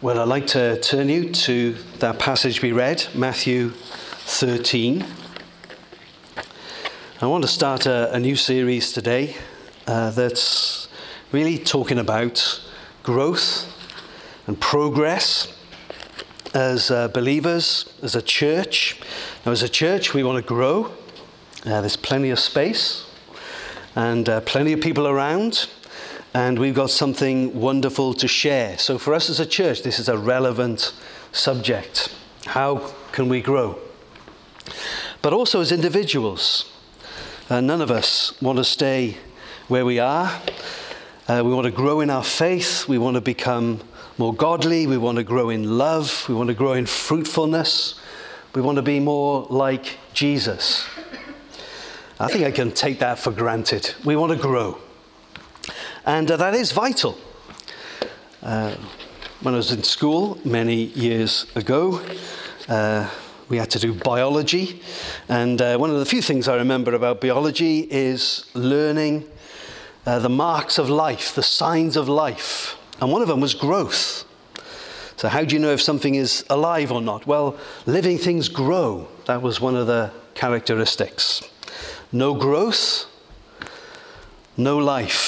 Well, I'd like to turn you to that passage we read, Matthew 13. I want to start a new series today that's really talking about growth and progress as believers, as a church. Now, as a church, we want to grow. There's plenty of space and plenty of people around. And we've got something wonderful to share. So for us as a church, this is a relevant subject. How can we grow? But also as individuals, none of us want to stay where we are. We want to grow in our faith. We want to become more godly. We want to grow in love. We want to grow in fruitfulness. We want to be more like Jesus. I think I can take that for granted. We want to grow. And that is vital. When I was in school many years ago, we had to do biology. And one of the few things I remember about biology is learning the marks of life, the signs of life. And one of them was growth. So how do you know if something is alive or not? Well, living things grow. That was one of the characteristics. No growth, no life.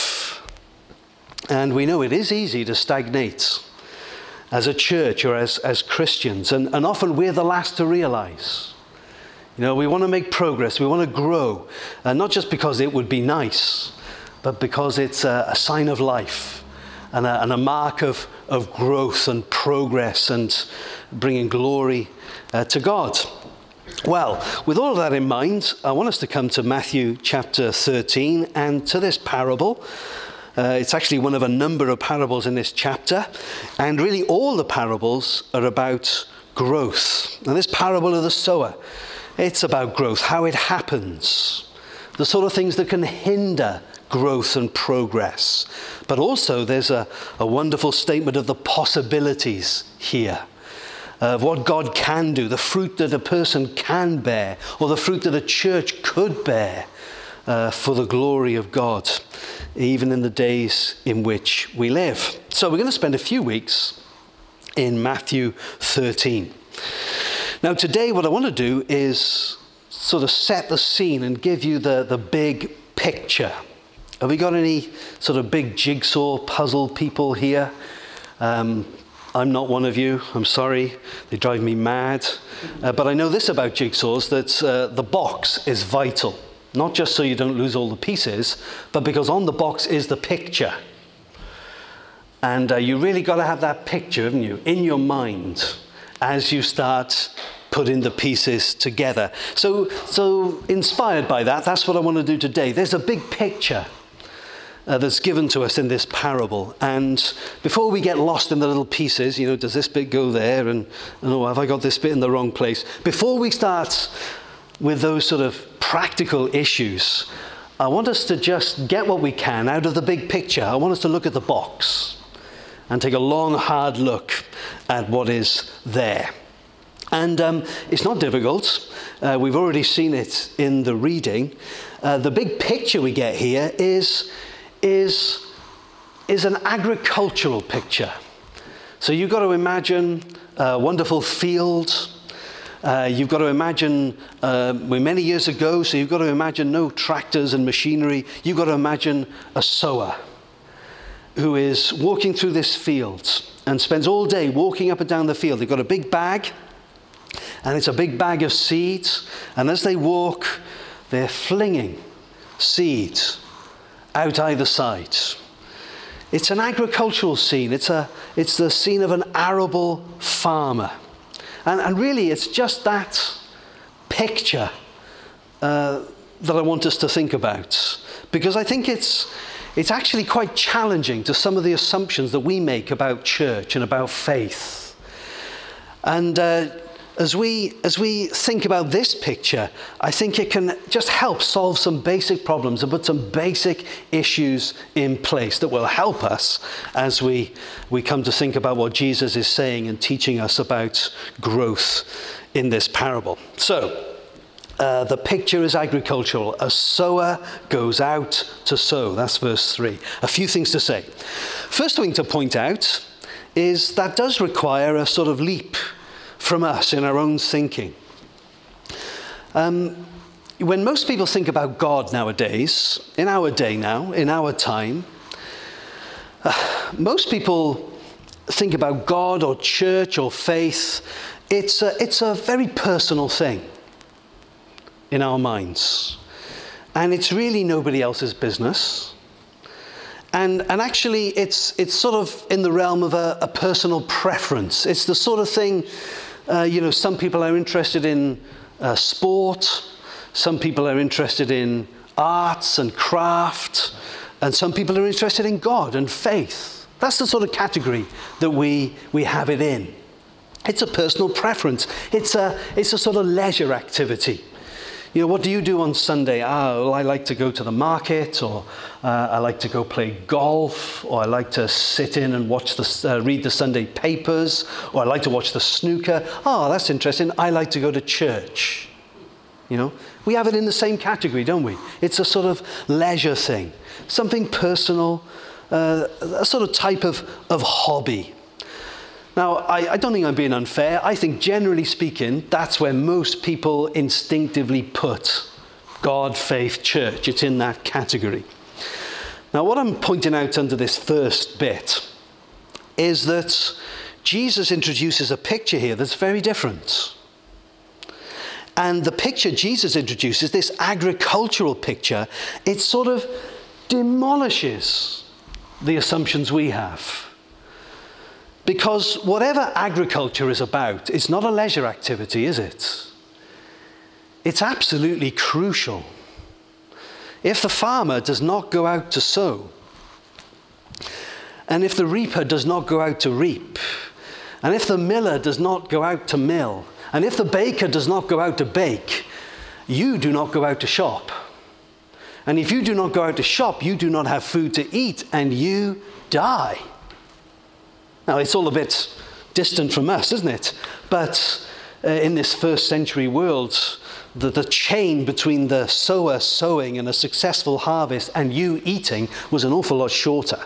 And we know it is easy to stagnate as a church or as Christians. And often we're the last to realize. You know, we want to make progress. We want to grow. Not just because it would be nice, but because it's a sign of life and a mark of growth and progress and bringing glory to God. Well, with all of that in mind, I want us to come to Matthew chapter 13 and to this parable. It's actually one of a number of parables in this chapter. And really all the parables are about growth. And this parable of the sower, it's about growth, how it happens, the sort of things that can hinder growth and progress. But also there's a wonderful statement of the possibilities here, of what God can do, the fruit that a person can bear, or the fruit that a church could bear for the glory of God, even in the days in which we live. So we're going to spend a few weeks in Matthew 13. Now today what I want to do is sort of set the scene and give you the big picture. Have we got any sort of big jigsaw puzzle people here? I'm not one of you, I'm sorry, they drive me mad. But I know this about jigsaws, that the box is vital. Not just so you don't lose all the pieces, but because on the box is the picture. And you really got to have that picture, haven't you, in your mind as you start putting the pieces together. So inspired by that, that's what I want to do today. There's a big picture that's given to us in this parable. And before we get lost in the little pieces, you know, does this bit go there? And oh, have I got this bit in the wrong place? Before we start with those sort of practical issues, I want us to just get what we can out of the big picture. I want us to look at the box and take a long, hard look at what is there. And it's not difficult. We've already seen it in the reading. The big picture we get here is an agricultural picture. So you've got to imagine a wonderful field. You've got to imagine, many years ago, so you've got to imagine no tractors and machinery. You've got to imagine a sower who is walking through this field and spends all day walking up and down the field. They've got a big bag, and it's a big bag of seeds. And as they walk, they're flinging seeds out either side. It's an agricultural scene. It's the scene of an arable farmer. And really, it's just that picture that I want us to think about. Because I think it's actually quite challenging to some of the assumptions that we make about church and about faith. And as we think about this picture, I think it can just help solve some basic problems and put some basic issues in place that will help us as we come to think about what Jesus is saying and teaching us about growth in this parable. So, the picture is agricultural. A sower goes out to sow. That's verse 3. A few things to say. First thing to point out is that does require a sort of leap from us in our own thinking. When most people think about God nowadays, in our day now, in our time, most people think about God or church or faith. It's a very personal thing in our minds. And it's really nobody else's business. And actually, it's sort of in the realm of a personal preference. It's the sort of thing, some people are interested in sport, some people are interested in arts and craft, and some people are interested in God and faith. That's the sort of category that we have it in. It's a personal preference. It's a sort of leisure activity. What do you do on Sunday? Well, I like to go to the market, or I like to go play golf, or I like to sit in and read the Sunday papers, or I like to watch the snooker. Oh, that's interesting. I like to go to church. We have it in the same category, don't we? It's a sort of leisure thing, something personal, a sort of type of hobby. Now, I don't think I'm being unfair. I think, generally speaking, that's where most people instinctively put God, faith, church. It's in that category. Now, what I'm pointing out under this first bit is that Jesus introduces a picture here that's very different. And the picture Jesus introduces, this agricultural picture, it sort of demolishes the assumptions we have. Because whatever agriculture is about, it's not a leisure activity, is it? It's absolutely crucial. If the farmer does not go out to sow, and if the reaper does not go out to reap, and if the miller does not go out to mill, and if the baker does not go out to bake, you do not go out to shop. And if you do not go out to shop, you do not have food to eat, and you die. Now, it's all a bit distant from us, isn't it? But in this first century world, the chain between the sower sowing and a successful harvest and you eating was an awful lot shorter.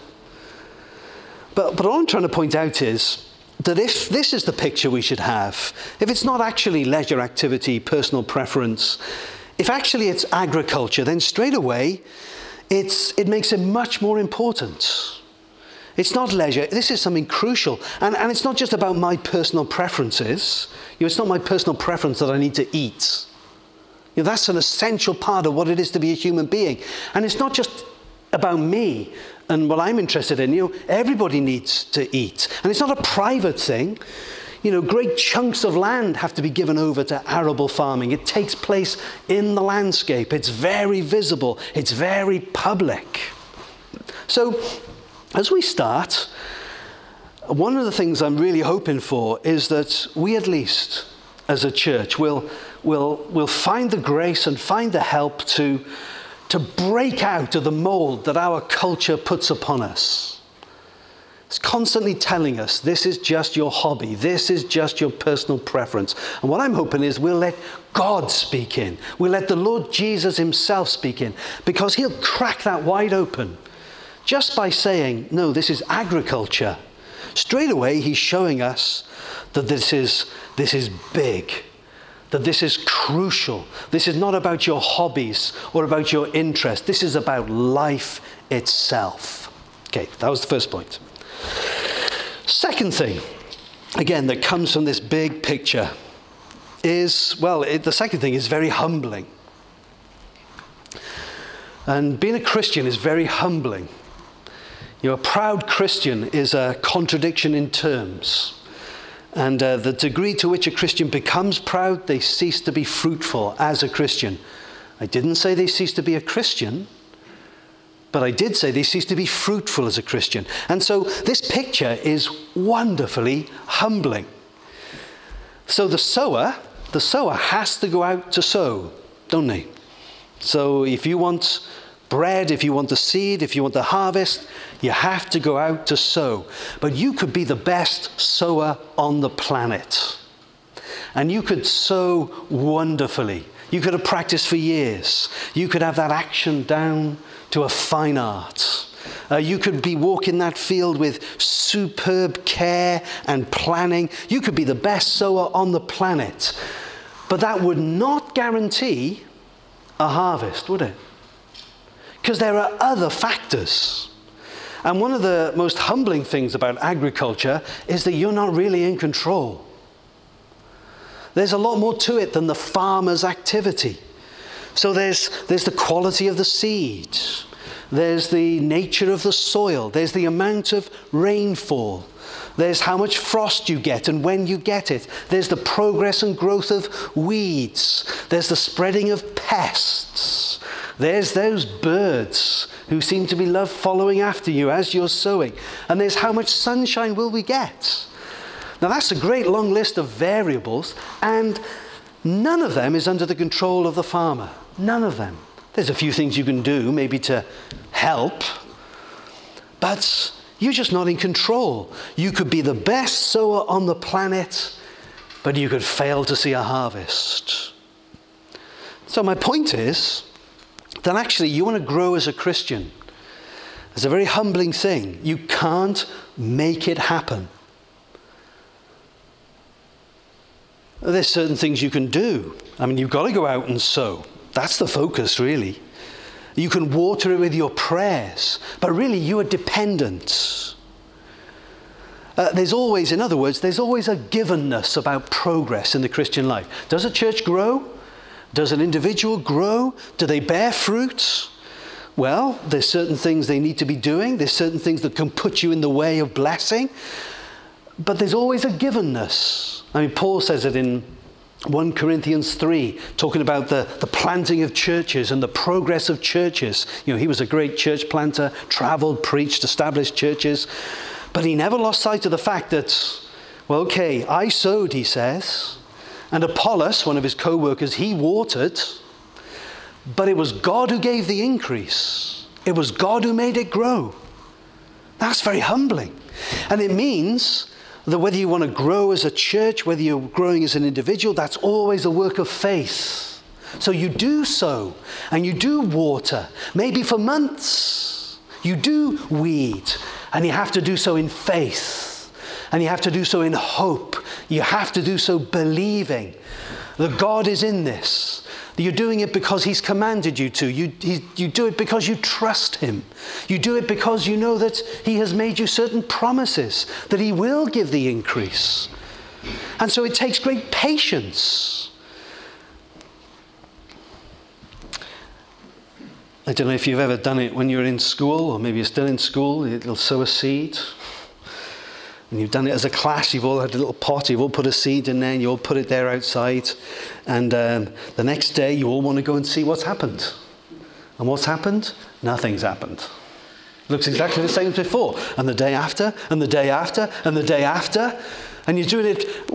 But all I'm trying to point out is that if this is the picture we should have, if it's not actually leisure activity, personal preference, if actually it's agriculture, then straight away it makes it much more important. It's not leisure. This is something crucial. And it's not just about my personal preferences. It's not my personal preference that I need to eat. That's an essential part of what it is to be a human being. And it's not just about me and what I'm interested in. Everybody needs to eat. And it's not a private thing. Great chunks of land have to be given over to arable farming. It takes place in the landscape. It's very visible. It's very public. So, as we start, one of the things I'm really hoping for is that we, at least as a church, will find the grace and find the help to break out of the mold that our culture puts upon us. It's constantly telling us, this is just your hobby, this is just your personal preference. And what I'm hoping is we'll let God speak in. We'll let the Lord Jesus himself speak in, because he'll crack that wide open. Just by saying, no, this is agriculture, straight away he's showing us that this is big, that this is crucial. This is not about your hobbies or about your interest. This is about life itself. Okay, that was the first point. Second thing, again, that comes from this big picture is, the second thing is very humbling. And being a Christian is very humbling. A proud Christian is a contradiction in terms. And the degree to which a Christian becomes proud, they cease to be fruitful as a Christian. I didn't say they cease to be a Christian, but I did say they cease to be fruitful as a Christian. And so this picture is wonderfully humbling. So the sower has to go out to sow, don't they? So if you want bread, if you want the seed, if you want the harvest, you have to go out to sow. But you could be the best sower on the planet. And you could sow wonderfully. You could have practiced for years. You could have that action down to a fine art. You could be walking that field with superb care and planning. You could be the best sower on the planet. But that would not guarantee a harvest, would it? Because there are other factors. And one of the most humbling things about agriculture is that you're not really in control. There's a lot more to it than the farmer's activity. So there's the quality of the seed. There's the nature of the soil. There's the amount of rainfall. There's how much frost you get and when you get it. There's the progress and growth of weeds. There's the spreading of pests. There's those birds who seem to be love following after you as you're sowing. And there's how much sunshine will we get. Now that's a great long list of variables, and none of them is under the control of the farmer. None of them. There's a few things you can do, maybe to help, but you're just not in control. You could be the best sower on the planet, but you could fail to see a harvest. So my point is that actually you want to grow as a Christian. It's a very humbling thing. You can't make it happen. There's certain things you can do. I mean, you've got to go out and sow. That's the focus, really. You can water it with your prayers, but really you are dependent. There's always, in other words, there's always a givenness about progress in the Christian life. Does a church grow? Does an individual grow? Do they bear fruit? Well, there's certain things they need to be doing. There's certain things that can put you in the way of blessing. But there's always a givenness. I mean, Paul says it in 1 Corinthians 3, talking about the planting of churches and the progress of churches. You know, he was a great church planter, traveled, preached, established churches. But he never lost sight of the fact that, well, okay, I sowed, he says, and Apollos, one of his co-workers, he watered, but it was God who gave the increase. It was God who made it grow. That's very humbling. And it means that whether you want to grow as a church, whether you're growing as an individual, that's always a work of faith. So you do sow, and you do water, maybe for months. You do weed, and you have to do so in faith, and you have to do so in hope. You have to do so believing that God is in this. You're doing it because he's commanded you to. You do it because you trust him. You do it because you know that he has made you certain promises, that he will give the increase. And so it takes great patience. I don't know if you've ever done it when you're in school, or maybe you're still in school. You'll sow a seed. And you've done it as a class, you've all had a little pot, you've all put a seed in there, and you all put it there outside. And the next day, you all want to go and see what's happened. And what's happened? Nothing's happened. It looks exactly the same as before. And the day after, and the day after, and the day after. And you're doing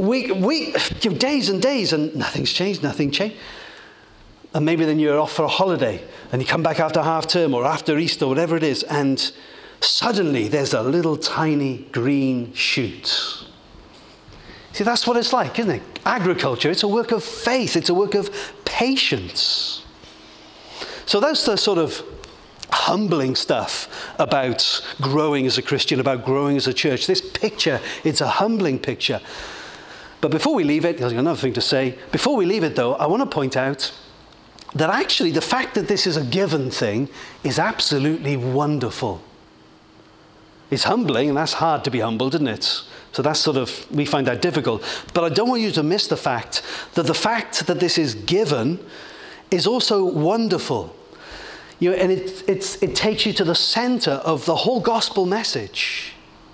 it days and days, and nothing's changed, nothing changed. And maybe then you're off for a holiday, and you come back after half term, or after Easter, whatever it is, and suddenly there's a little tiny green shoot. See, that's what it's like, isn't it? Agriculture, it's a work of faith. It's a work of patience. So that's the sort of humbling stuff about growing as a Christian, about growing as a church. This picture, it's a humbling picture. But before we leave it, there's another thing to say. Before we leave it, though, I want to point out that actually the fact that this is a given thing is absolutely wonderful. It's humbling, and that's hard to be humbled, isn't it? So that's sort of, we find that difficult. But I don't want you to miss the fact that this is given is also wonderful. You know, and it takes you to the center of the whole gospel message.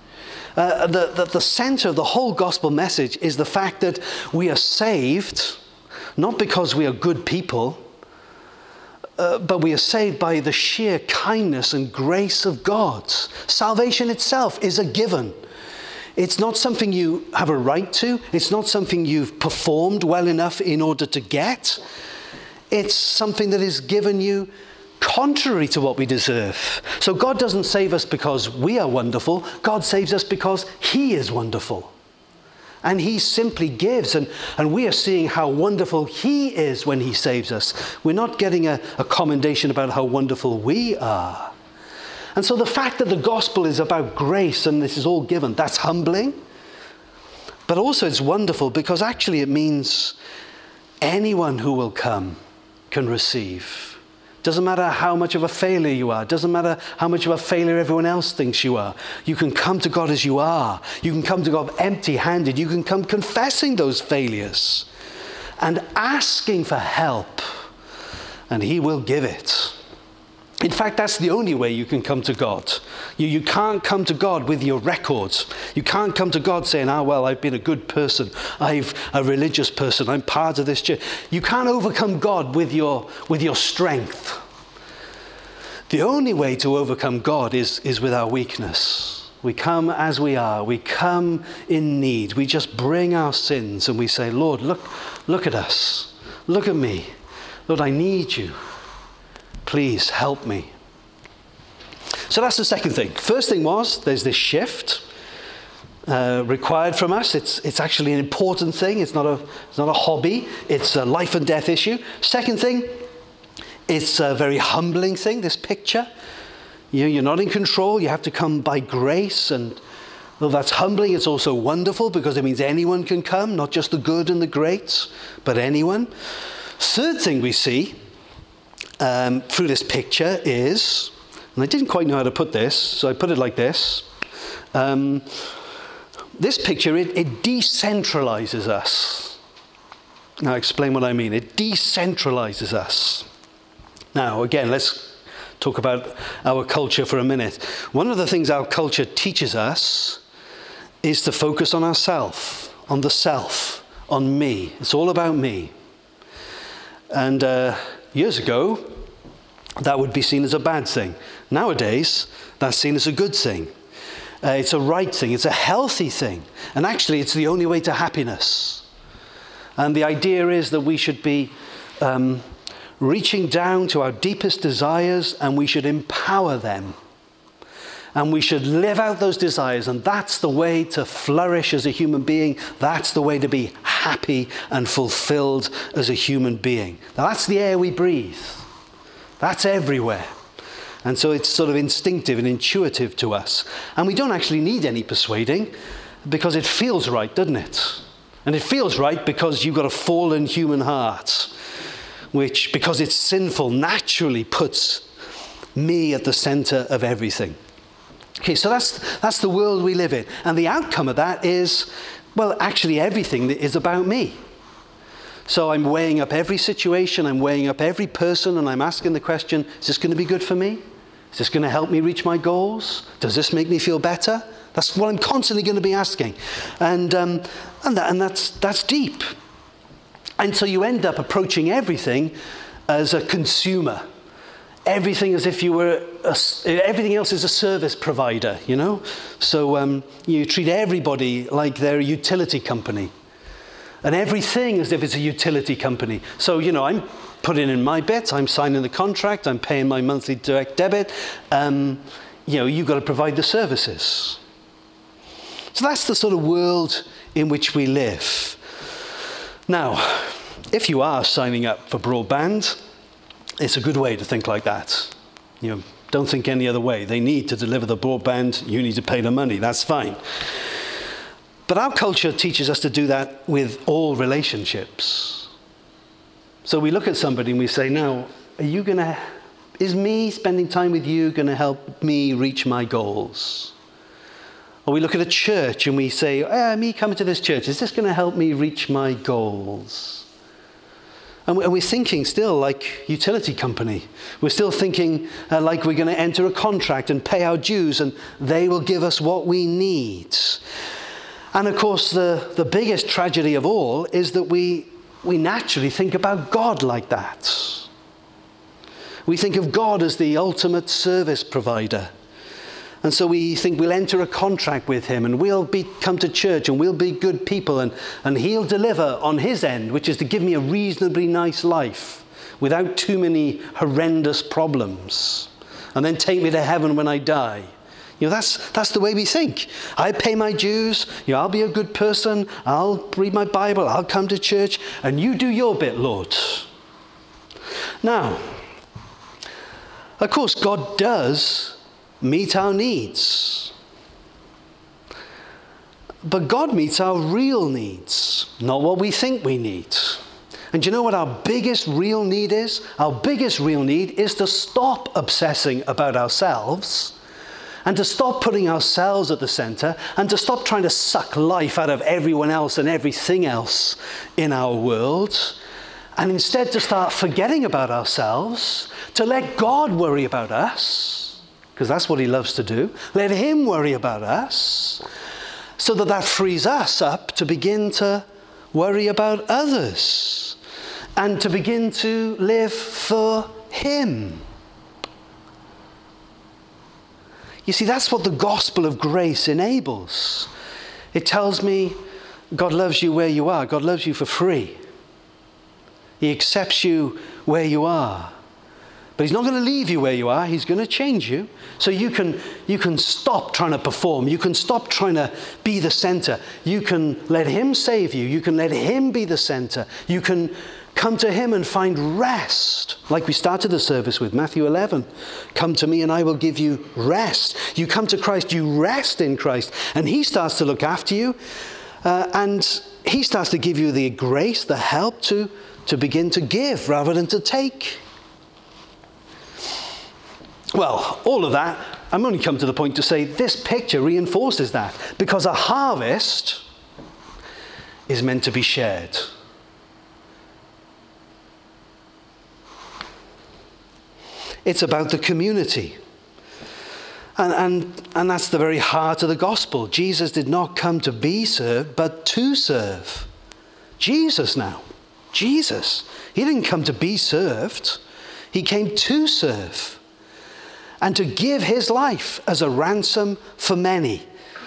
The center of the whole gospel message is the fact that we are saved, not because we are good people, but we are saved by the sheer kindness and grace of God. Salvation itself is a given. It's not something you have a right to. It's not something you've performed well enough in order to get. It's something that is given you contrary to what we deserve. So God doesn't save us because we are wonderful. God saves us because he is wonderful. And he simply gives, and we are seeing how wonderful he is when he saves us. We're not getting a commendation about how wonderful we are. And so the fact that the gospel is about grace and this is all given, that's humbling. But also it's wonderful because actually it means anyone who will come can receive. Doesn't matter how much of a failure you are. Doesn't matter how much of a failure everyone else thinks you are. You can come to God as you are. You can come to God empty-handed. You can come confessing those failures and asking for help, and he will give it. In fact, that's the only way you can come to God. You can't come to God with your records. You can't come to God saying, well, I've been a good person. I'm a religious person. I'm part of this church. You can't overcome God with your strength. The only way to overcome God is with our weakness. We come as we are. We come in need. We just bring our sins and we say, Lord, look at us. Look at me. Lord, I need you. Please help me. So that's the second thing. First thing was there's this shift required from us. It's actually an important thing. It's not a hobby. It's a life and death issue. Second thing, it's a very humbling thing. This picture, you're not in control. You have to come by grace, and though that's humbling, it's also wonderful because it means anyone can come, not just the good and the great, but anyone. Third thing we see through this picture is, and I didn't quite know how to put this, so I put it like this. This picture, it decentralizes us. Now, I'll explain what I mean. It decentralizes us. Now, again, let's talk about our culture for a minute. One of the things our culture teaches us is to focus on ourself, on the self, on me. It's all about me. And years ago, that would be seen as a bad thing. Nowadays, that's seen as a good thing. It's a right thing. It's a healthy thing. And actually, it's the only way to happiness. And the idea is that we should be reaching down to our deepest desires, and we should empower them. And we should live out those desires. And that's the way to flourish as a human being. That's the way to be happy and fulfilled as a human being. Now, that's the air we breathe. That's everywhere. And so it's sort of instinctive and intuitive to us. And we don't actually need any persuading because it feels right, doesn't it? And it feels right because you've got a fallen human heart, which, because it's sinful, naturally puts me at the center of everything. Okay, so that's the world we live in. And the outcome of that is, well, actually everything that is about me. So I'm weighing up every situation, I'm weighing up every person, and I'm asking the question, is this going to be good for me? Is this going to help me reach my goals? Does this make me feel better? That's what I'm constantly going to be asking. And that's deep. And so you end up approaching everything as a consumer. Everything as if you were, everything else is a service provider, you know? So you treat everybody like they're a utility company. And everything as if it's a utility company. So, I'm putting in my bit, I'm signing the contract, I'm paying my monthly direct debit. You've got to provide the services. So that's the sort of world in which we live. Now, if you are signing up for broadband, it's a good way to think like that. Don't think any other way. They need to deliver the broadband, you need to pay the money, that's fine. But our culture teaches us to do that with all relationships. So we look at somebody and we say, now, is me spending time with you going to help me reach my goals? Or we look at a church and we say, me coming to this church, is this going to help me reach my goals? And we're thinking still like utility company. We're still thinking like we're going to enter a contract and pay our dues and they will give us what we need. And of course, the biggest tragedy of all is that we naturally think about God like that. We think of God as the ultimate service provider. And so we think we'll enter a contract with him and we'll come to church and we'll be good people and he'll deliver on his end, which is to give me a reasonably nice life without too many horrendous problems, and then take me to heaven when I die. That's the way we think. I pay my dues, I'll be a good person, I'll read my Bible, I'll come to church, and you do your bit, Lord. Now, of course, God does meet our needs. But God meets our real needs, not what we think we need. And do you know what our biggest real need is? Our biggest real need is to stop obsessing about ourselves and to stop putting ourselves at the center and to stop trying to suck life out of everyone else and everything else in our world, and instead to start forgetting about ourselves, to let God worry about us, because that's what he loves to do. Let him worry about us, so that frees us up to begin to worry about others and to begin to live for him. You see, that's what the gospel of grace enables. It tells me God loves you where you are. God loves you for free. He accepts you where you are. But he's not going to leave you where you are. He's going to change you. So you can stop trying to perform. You can stop trying to be the center. You can let him save you. You can let him be the center. You can come to him and find rest. Like we started the service with, Matthew 11. Come to me and I will give you rest. You come to Christ, you rest in Christ. And he starts to look after you. And he starts to give you the grace, the help to begin to give rather than to take. Well, all of that, I'm only come to the point to say this picture reinforces that, because a harvest is meant to be shared. It's about the community. And that's the very heart of the gospel. Jesus did not come to be served, but to serve. Jesus now. Jesus. He didn't come to be served. He came to serve. And to give his life as a ransom for many.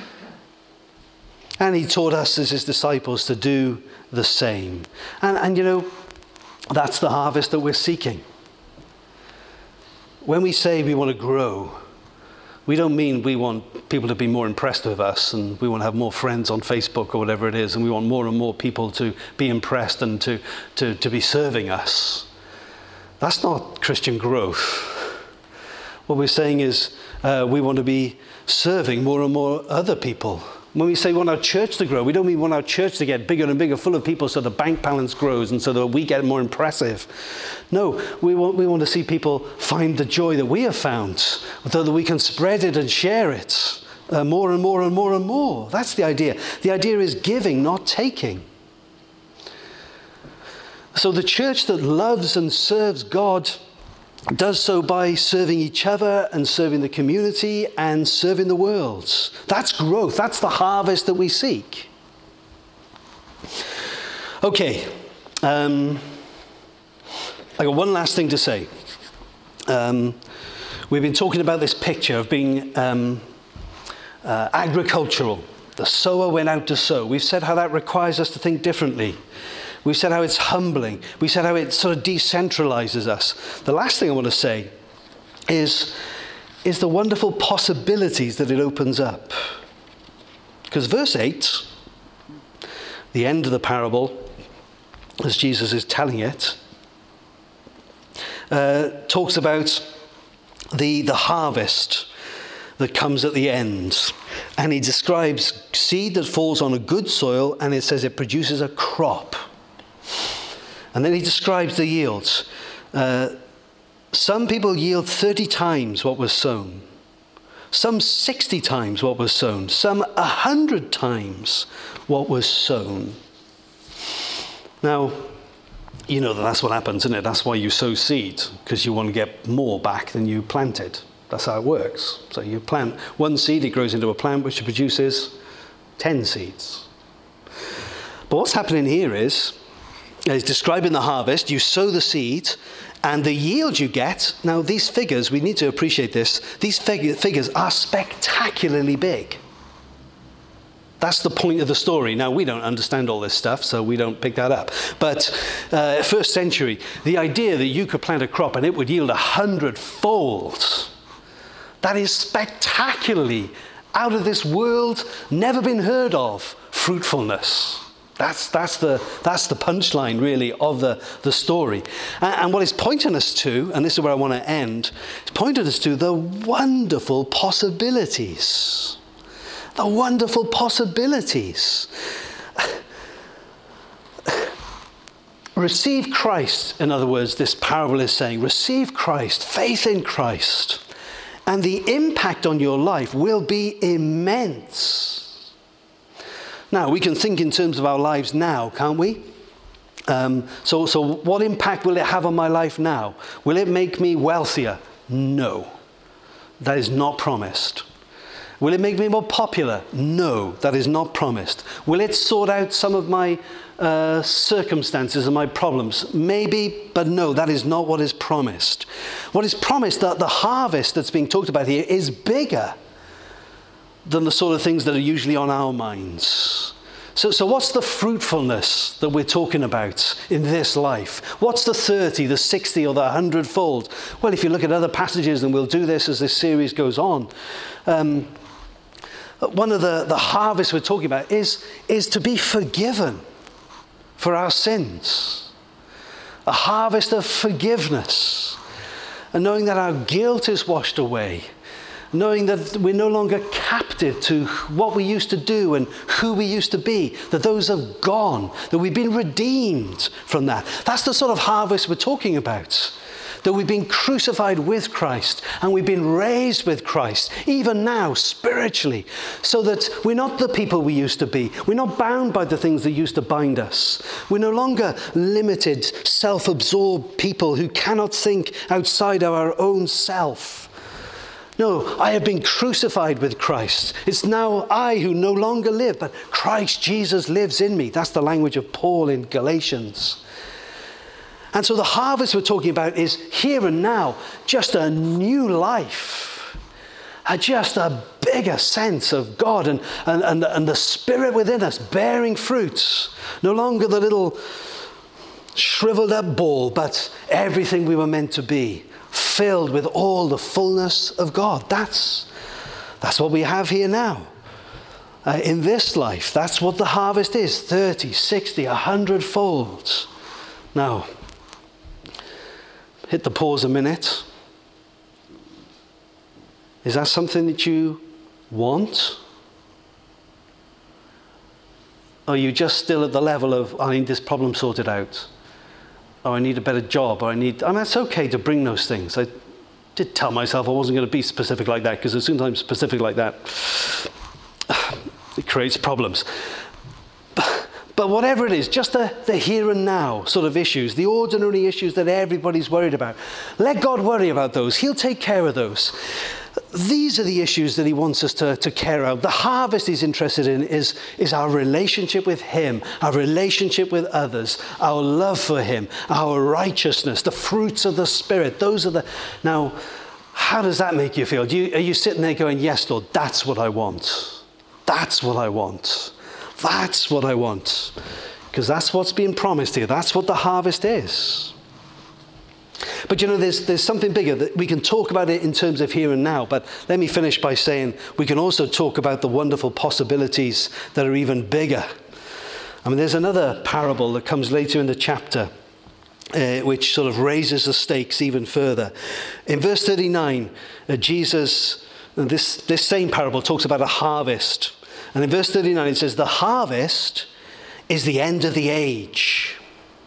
And he taught us as his disciples to do the same. And you know, that's the harvest that we're seeking. When we say we want to grow, we don't mean we want people to be more impressed with us and we want to have more friends on Facebook or whatever it is, and we want more and more people to be impressed and to be serving us. That's not Christian growth. What we're saying is we want to be serving more and more other people. When we say we want our church to grow, we don't mean we want our church to get bigger and bigger, full of people, so the bank balance grows and so that we get more impressive. No, we want to see people find the joy that we have found, so that we can spread it and share it more and more and more and more. That's the idea. The idea is giving, not taking. So the church that loves and serves God does so by serving each other and serving the community and serving the world. That's growth. That's the harvest that we seek. Okay. I got one last thing to say. We've been talking about this picture of being agricultural. The sower went out to sow. We've said how that requires us to think differently. We've said how it's humbling. We said how it sort of decentralizes us. The last thing I want to say is the wonderful possibilities that it opens up. Because verse 8, the end of the parable, as Jesus is telling it, talks about the harvest that comes at the end. And he describes seed that falls on a good soil, and it says it produces a crop. And then he describes the yields. Some people yield 30 times what was sown. Some 60 times what was sown. Some 100 times what was sown. Now, you know that's what happens, isn't it? That's why you sow seed, because you want to get more back than you planted. That's how it works. So you plant one seed, it grows into a plant which produces 10 seeds. But what's happening here is describing the harvest. You sow the seed, and the yield you get. Now, these figures, we need to appreciate this. These figures are spectacularly big. That's the point of the story. Now, we don't understand all this stuff, so we don't pick that up. But first century, the idea that you could plant a crop and it would yield 100-fold, that is spectacularly out of this world, never been heard of fruitfulness. That's the punchline, really, of the story. And what it's pointing us to, and this is where I want to end, it's pointing us to the wonderful possibilities. The wonderful possibilities. Receive Christ, in other words, this parable is saying, receive Christ, faith in Christ, and the impact on your life will be immense. Now, we can think in terms of our lives now, can't we? So what impact will it have on my life now? Will it make me wealthier? No, that is not promised. Will it make me more popular? No, that is not promised. Will it sort out some of my circumstances and my problems? Maybe, but no, that is not what is promised. What is promised, that the harvest that's being talked about here is bigger than the sort of things that are usually on our minds. So what's the fruitfulness that we're talking about in this life? What's the 30, the 60, or the 100-fold? Well, if you look at other passages, and we'll do this as this series goes on, one of the harvests we're talking about is to be forgiven for our sins. A harvest of forgiveness. And knowing that our guilt is washed away. Knowing that we're no longer captive to what we used to do and who we used to be, that those have gone, that we've been redeemed from that. That's the sort of harvest we're talking about. That we've been crucified with Christ and we've been raised with Christ, even now, spiritually, so that we're not the people we used to be. We're not bound by the things that used to bind us. We're no longer limited, self-absorbed people who cannot think outside of our own self. No, I have been crucified with Christ. It's now I who no longer live, but Christ Jesus lives in me. That's the language of Paul in Galatians. And so the harvest we're talking about is here and now, just a new life, just a bigger sense of God and the Spirit within us bearing fruits. No longer the little shriveled up ball, but everything we were meant to be. Filled with all the fullness of God. That's what we have here now. In this life, that's what the harvest is. 30, 60, 100-fold. Now, hit the pause a minute. Is that something that you want? Or are you just still at the level of, I need this problem sorted out? Or I need a better job, or it's okay to bring those things. I did tell myself I wasn't going to be specific like that, because as soon as I'm specific like that, it creates problems. But whatever it is, just the here and now sort of issues, the ordinary issues that everybody's worried about. Let God worry about those. He'll take care of those. These are the issues that he wants us to care about. The harvest he's interested in is our relationship with him, our relationship with others, our love for him, our righteousness, the fruits of the Spirit. Those are the... Now, how does that make you feel? Are you sitting there going, yes, Lord, that's what I want. That's what I want. That's what I want. Because that's what's being promised here. That's what the harvest is. But there's something bigger that we can talk about it in terms of here and now. But let me finish by saying we can also talk about the wonderful possibilities that are even bigger. There's another parable that comes later in the chapter, which sort of raises the stakes even further. In verse 39, Jesus, this same parable talks about a harvest. And in verse 39, it says, the harvest is the end of the age.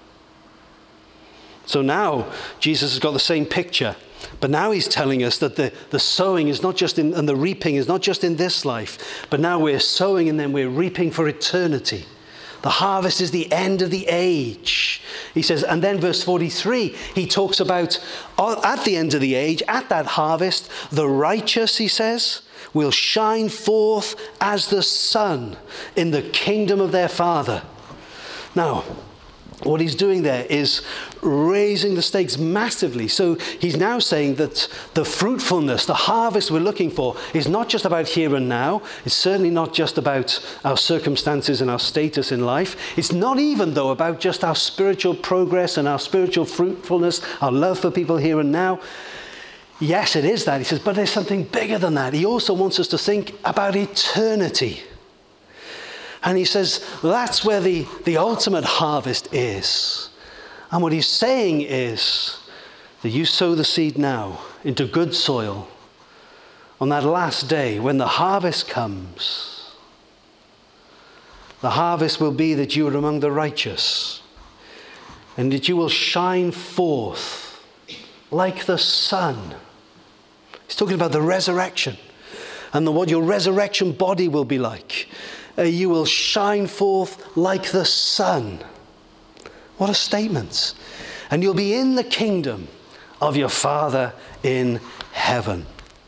So now Jesus has got the same picture, but now he's telling us that the sowing is not just and the reaping is not just in this life, but now we're sowing and then we're reaping for eternity. The harvest is the end of the age. He says, and then verse 43, he talks about at the end of the age, at that harvest, the righteous, he says, will shine forth as the sun in the kingdom of their Father. Now, what he's doing there is raising the stakes massively. So he's now saying that the fruitfulness, the harvest we're looking for is not just about here and now. It's certainly not just about our circumstances and our status in life. It's not even, though, about just our spiritual progress and our spiritual fruitfulness, our love for people here and now. Yes, it is that. He says, but there's something bigger than that. He also wants us to think about eternity. And he says, that's where the ultimate harvest is. And what he's saying is that you sow the seed now into good soil. On that last day, when the harvest comes, the harvest will be that you are among the righteous, and that you will shine forth like the sun. He's talking about the resurrection and what your resurrection body will be like. You will shine forth like the sun. What a statement. And you'll be in the kingdom of your Father in heaven.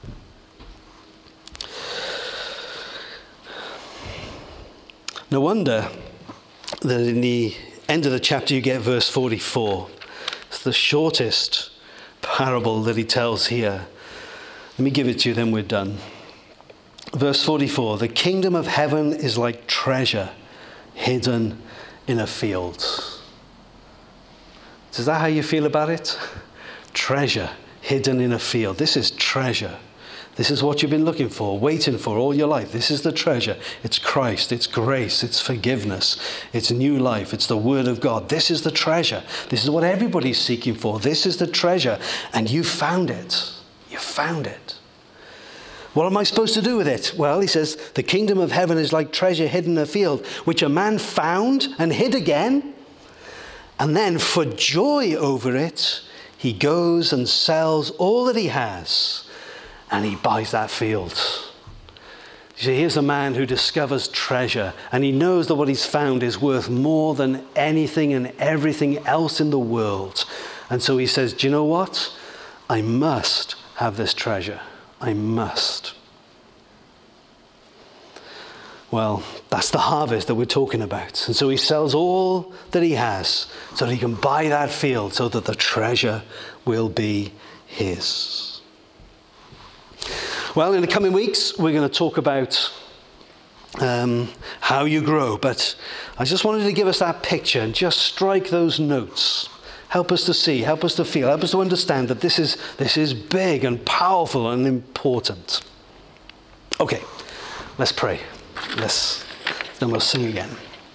No wonder that in the end of the chapter you get verse 44. It's the shortest parable that he tells here. Let me give it to you, then we're done. Verse 44, the kingdom of heaven is like treasure hidden in a field. Is that how you feel about it? Treasure hidden in a field. This is treasure. This is what you've been looking for, waiting for all your life. This is the treasure. It's Christ, it's grace, it's forgiveness, it's new life, it's the Word of God. This is the treasure. This is what everybody's seeking for. This is the treasure. And you found it. You found it. What am I supposed to do with it? Well, he says, the kingdom of heaven is like treasure hidden in a field, which a man found and hid again. And then for joy over it, he goes and sells all that he has, and he buys that field. You see, here's a man who discovers treasure, and he knows that what he's found is worth more than anything and everything else in the world. And so he says, do you know what? I must have this treasure. I must. Well, that's the harvest that we're talking about. And so he sells all that he has so that he can buy that field so that the treasure will be his. Well, in the coming weeks, we're going to talk about how you grow. But I just wanted to give us that picture and just strike those notes. Help us to see, help us to feel, help us to understand that this is big and powerful and important. Okay, let's pray. Then we'll sing again.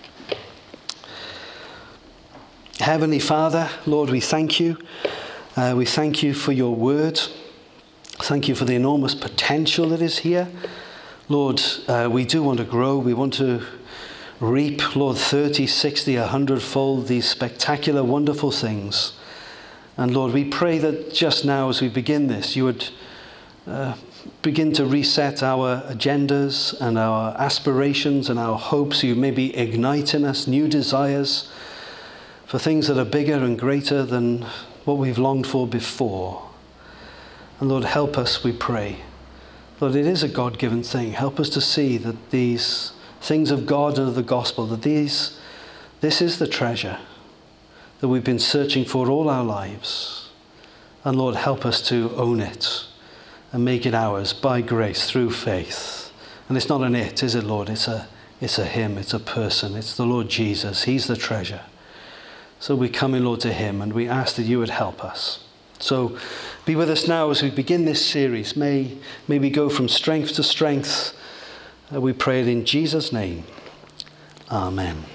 Heavenly Father, Lord, we thank you. We thank you for your word. Thank you for the enormous potential that is here. Lord, we do want to grow. We want to reap, Lord, 30, 60, 100-fold, these spectacular, wonderful things. And Lord, we pray that just now as we begin this, you would begin to reset our agendas and our aspirations and our hopes. You maybe ignite in us new desires for things that are bigger and greater than what we've longed for before. And Lord, help us, we pray. Lord, it is a God-given thing. Help us to see that these things of God and of the gospel, that this is the treasure that we've been searching for all our lives. And Lord, help us to own it and make it ours by grace through faith. And it's not an it, is it, Lord? It's a him, it's a person, it's the Lord Jesus. He's the treasure. So we come in, Lord, to him, and we ask that you would help us. So be with us now as we begin this series. May we go from strength to strength. We pray it in Jesus' name. Amen.